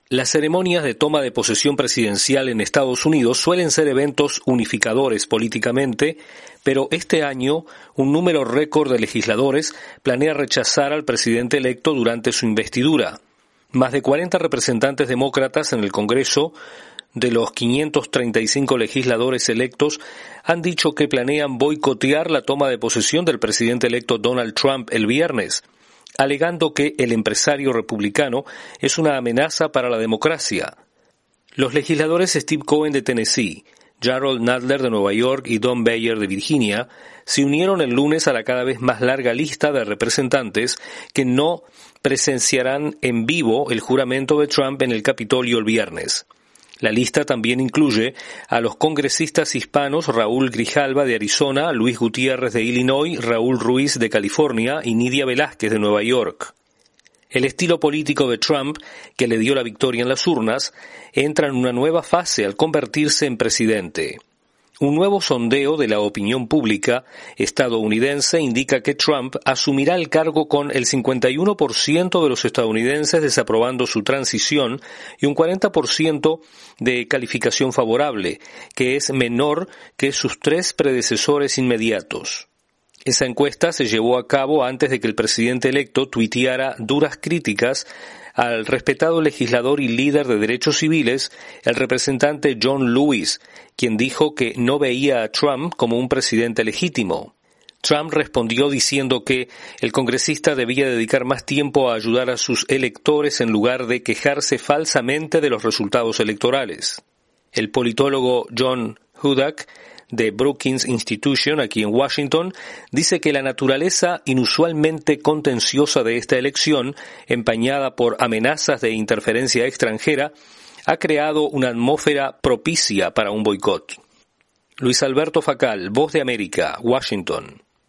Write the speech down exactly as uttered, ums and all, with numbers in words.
Las ceremonias de toma de posesión presidencial en Estados Unidos suelen ser eventos unificadores políticamente, pero este año un número récord de legisladores planea rechazar al presidente electo durante su investidura. Más de cuarenta representantes demócratas en el Congreso, de los quinientos treinta y cinco legisladores electos, han dicho que planean boicotear la toma de posesión del presidente electo Donald Trump el viernes, alegando que el empresario republicano es una amenaza para la democracia. Los legisladores Steve Cohen de Tennessee, Gerald Nadler de Nueva York y Don Beyer de Virginia se unieron el lunes a la cada vez más larga lista de representantes que no presenciarán en vivo el juramento de Trump en el Capitolio el viernes. La lista también incluye a los congresistas hispanos Raúl Grijalva de Arizona, Luis Gutiérrez de Illinois, Raúl Ruiz de California y Nidia Velázquez de Nueva York. El estilo político de Trump, que le dio la victoria en las urnas, entra en una nueva fase al convertirse en presidente. Un nuevo sondeo de la opinión pública estadounidense indica que Trump asumirá el cargo con el cincuenta y uno por ciento de los estadounidenses desaprobando su transición y un cuarenta por ciento de calificación favorable, que es menor que sus tres predecesores inmediatos. Esa encuesta se llevó a cabo antes de que el presidente electo tuiteara duras críticas al respetado legislador y líder de derechos civiles, el representante John Lewis, quien dijo que no veía a Trump como un presidente legítimo. Trump respondió diciendo que el congresista debía dedicar más tiempo a ayudar a sus electores en lugar de quejarse falsamente de los resultados electorales. El politólogo John Hudak, de Brookings Institution, aquí en Washington, dice que la naturaleza inusualmente contenciosa de esta elección, empañada por amenazas de interferencia extranjera, ha creado una atmósfera propicia para un boicot. Luis Alberto Facal, Voz de América, Washington.